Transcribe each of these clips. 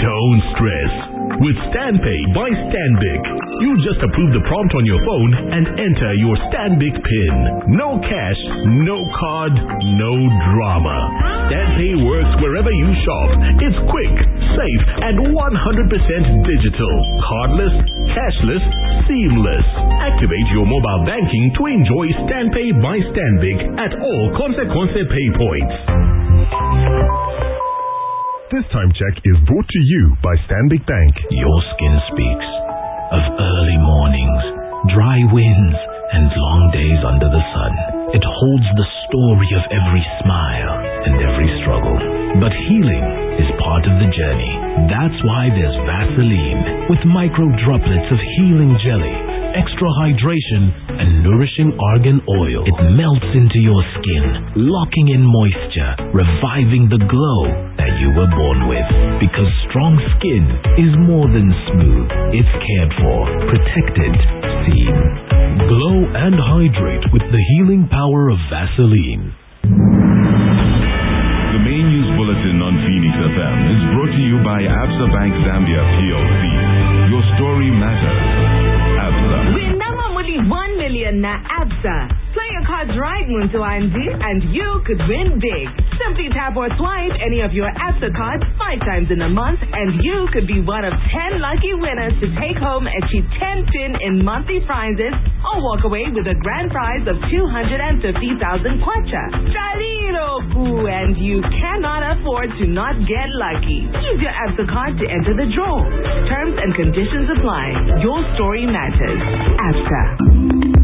Don't stress. With StanPay by Stanbic, you just approve the prompt on your phone and enter your Stanbic PIN. No cash, no card, no drama. StanPay works wherever you shop. It's quick, safe, and 100% digital. Cardless, cashless, seamless. Activate your mobile banking to enjoy StanPay by Stanbic at all Consequence Pay points. This time check is brought to you by Stanbic Bank. Your skin speaks of early mornings, dry winds, and long days under the sun. It holds the story of every smile and every struggle. But healing is part of the journey. That's why there's Vaseline with micro droplets of healing jelly, extra hydration, and nourishing argan oil. It melts into your skin, locking in moisture, reviving the glow that you were born with. Because strong skin is more than smooth. It's cared for, protected, seen. Glow and hydrate with the healing power of Vaseline. The main news bulletin on Phoenix FM is brought to you by Absa Bank Zambia PLC. Your story matters. Absa. Win naman muli 1 million na Absa. Play your cards right, Muntu IMD, and you could win big. Simply tap or swipe any of your Absa cards 5 times in a month, and you could be one of 10 lucky winners to take home a cheap 10 pin in monthly prizes or walk away with a grand prize of 250,000 kwacha. Chaliroku, and you cannot afford to not get lucky. Use your Absa card to enter the draw. Terms and conditions apply. Your story matters. Absa.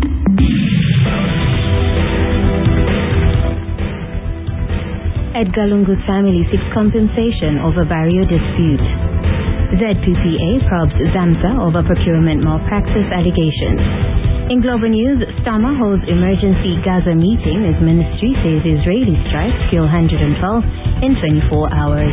Edgar Lungu's family seeks compensation over barrio dispute. ZPPA probes ZAMSA over procurement malpractice allegations. In global news, Stama holds emergency Gaza meeting as ministry says Israeli strikes kill 112 in 24 hours.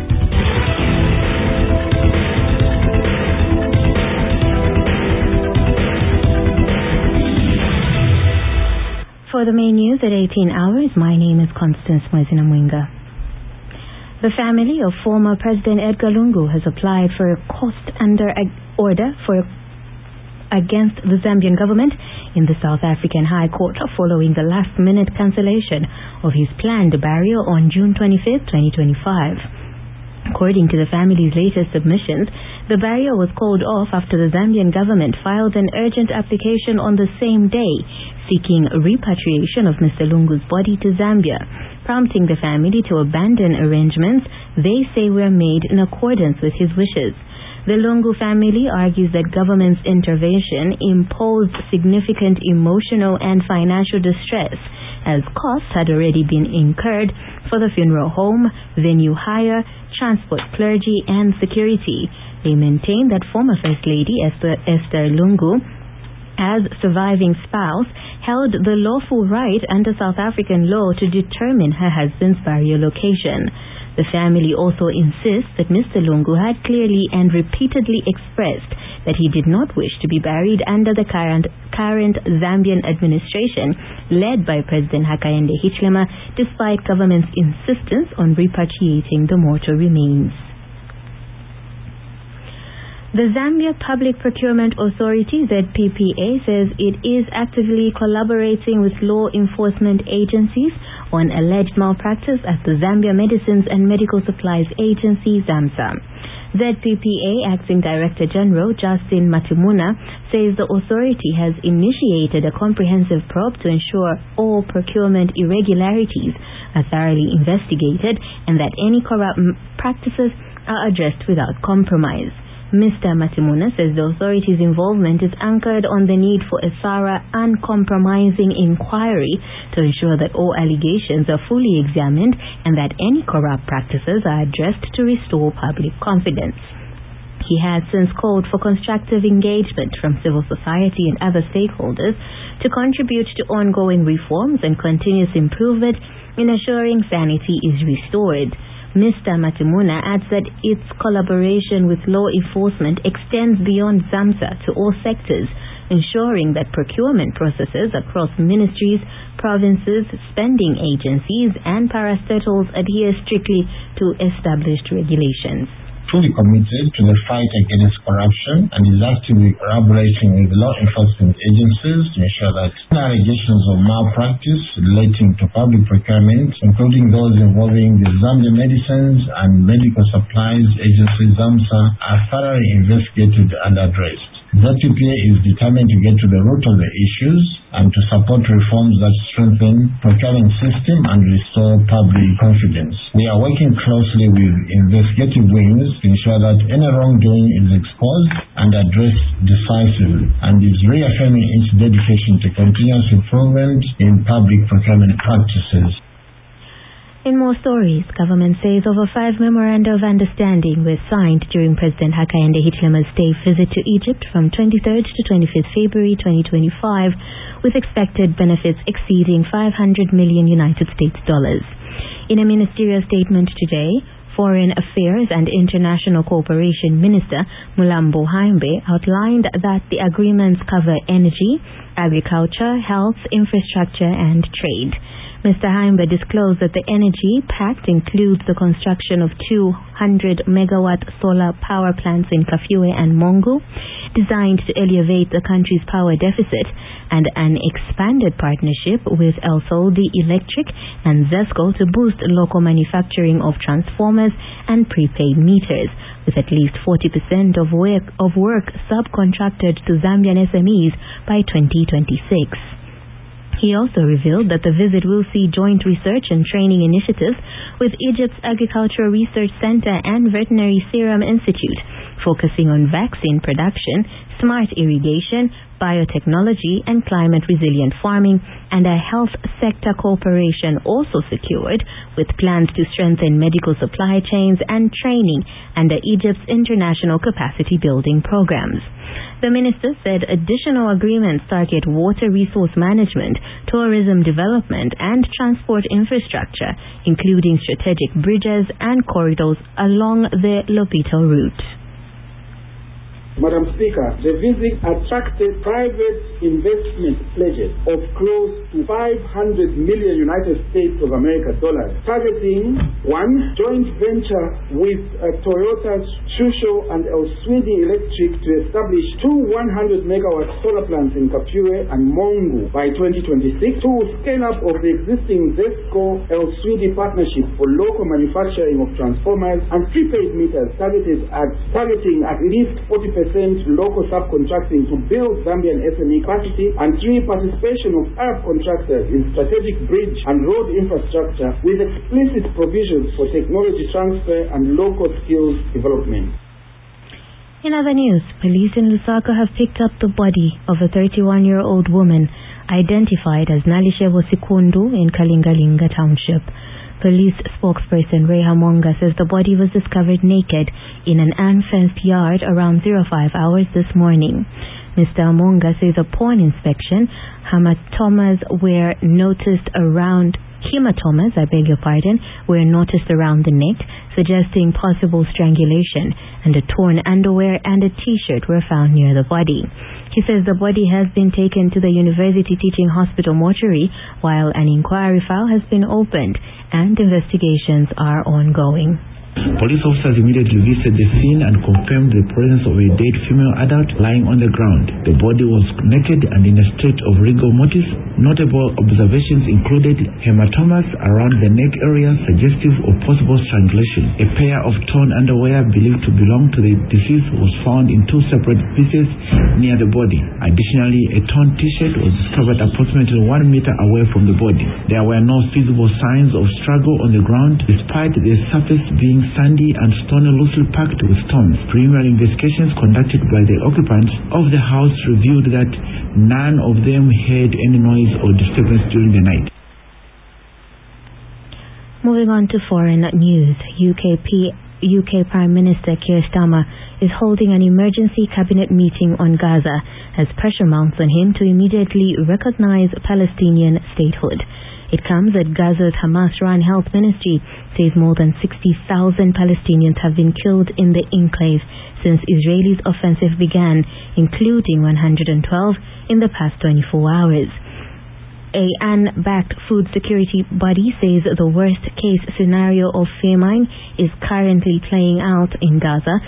For the main news at 18 hours, my name is Constance Mwezinamwinga. The family of former President Edgar Lungu has applied for a cost under order against the Zambian government in the South African High Court following the last-minute cancellation of his planned burial on June 25, 2025. According to the family's latest submissions, the burial was called off after the Zambian government filed an urgent application on the same day seeking repatriation of Mr. Lungu's body to Zambia, prompting the family to abandon arrangements they say were made in accordance with his wishes. The Lungu family argues that government's intervention imposed significant emotional and financial distress, as costs had already been incurred for the funeral home, venue hire, transport, clergy, and security. They maintain that former First Lady Esther Lungu, as surviving spouse, held the lawful right under South African law to determine her husband's burial location. The family also insists that Mr. Lungu had clearly and repeatedly expressed that he did not wish to be buried under the current Zambian administration led by President Hakainde Hichilema, despite government's insistence on repatriating the mortal remains. The Zambia Public Procurement Authority, ZPPA, says it is actively collaborating with law enforcement agencies on alleged malpractice at the Zambia Medicines and Medical Supplies Agency, ZAMSA. ZPPA Acting Director General Justin Matimuna says the authority has initiated a comprehensive probe to ensure all procurement irregularities are thoroughly investigated and that any corrupt practices are addressed without compromise. Mr. Matimuna says the authority's involvement is anchored on the need for a thorough, uncompromising inquiry to ensure that all allegations are fully examined and that any corrupt practices are addressed to restore public confidence. He has since called for constructive engagement from civil society and other stakeholders to contribute to ongoing reforms and continuous improvement in ensuring sanity is restored. Mr. Matimuna adds that its collaboration with law enforcement extends beyond ZAMSA to all sectors, ensuring that procurement processes across ministries, provinces, spending agencies, and parastatals adhere strictly to established regulations. fully committed to the fight against corruption and is actively collaborating with law enforcement agencies to ensure that allegations of malpractice relating to public procurement, including those involving the Zambia Medicines and Medical Supplies Agency ZAMSA, are thoroughly investigated and addressed. ZPPA is determined to get to the root of the issues and to support reforms that strengthen procurement system and restore public confidence. We are working closely with investigative wings to ensure that any wrongdoing is exposed and addressed decisively, and is reaffirming its dedication to continuous improvement in public procurement practices. In more stories, government says over 5 memoranda of understanding were signed during President Hakainde Hichilema's state visit to Egypt from 23rd to 25th February 2025, with expected benefits exceeding $500 million United States dollars. In a ministerial statement today, Foreign Affairs and International Cooperation Minister Mulambo Haimbe outlined that the agreements cover energy, agriculture, health, infrastructure and trade. Mr. Haimbe disclosed that the energy pact includes the construction of 200-megawatt solar power plants in Kafue and Mongu, designed to alleviate the country's power deficit, and an expanded partnership with El Saudi Electric and ZESCO to boost local manufacturing of transformers and prepaid meters, with at least 40% of work subcontracted to Zambian SMEs by 2026. He also revealed that the visit will see joint research and training initiatives with Egypt's Agricultural Research Center and Veterinary Serum Institute, focusing on vaccine production, smart irrigation, biotechnology and climate-resilient farming, and a health sector cooperation also secured, with plans to strengthen medical supply chains and training under Egypt's international capacity building programs. The minister said additional agreements target water resource management, tourism development, and transport infrastructure, including strategic bridges and corridors along the Lobito route. Madam Speaker, the visit attracted private investment pledges of close to $500 million United States of America dollars, targeting one, joint venture with Toyota's Shusho and El Saudi Electric to establish 2 100-megawatt solar plants in Kafue and Mongu by 2026, two, scale up of the existing ZESCO El Saudi partnership for local manufacturing of transformers and prepaid meters targeting at least 40% local subcontracting to build Zambian SME capacity, and 3, participation of Arab contractors in strategic bridge and road infrastructure with explicit provisions for technology transfer and local skills development. In other news, police in Lusaka have picked up the body of a 31-year-old woman identified as Nalishevo Sikundu in Kalingalinga Township. Police spokesperson Ray Hamonga says the body was discovered naked in an unfenced yard around 05 hours this morning. Mr. Hamonga says upon inspection, hematomas were noticed around the neck, suggesting possible strangulation, and a torn underwear and a t-shirt were found near the body. He says the body has been taken to the University Teaching Hospital mortuary, while an inquiry file has been opened and investigations are ongoing. Police officers immediately visited the scene and confirmed the presence of a dead female adult lying on the ground. The body was naked and in a state of rigor mortis. Notable observations included hematomas around the neck area suggestive of possible strangulation. A pair of torn underwear believed to belong to the deceased was found in 2 separate pieces near the body. Additionally, a torn t-shirt was discovered approximately 1 meter away from the body. There were no visible signs of struggle on the ground, despite the surface being sandy and stone loosely packed with stones. Preliminary investigations conducted by the occupants of the house revealed that none of them heard any noise or disturbance during the night. Moving on to foreign news, UK Prime Minister Keir Starmer is holding an emergency cabinet meeting on Gaza as pressure mounts on him to immediately recognize Palestinian statehood. It comes as Gaza's Hamas-run health ministry says more than 60,000 Palestinians have been killed in the enclave since Israel's offensive began, including 112 in the past 24 hours. UN-backed food security body says the worst-case scenario of famine is currently playing out in Gaza,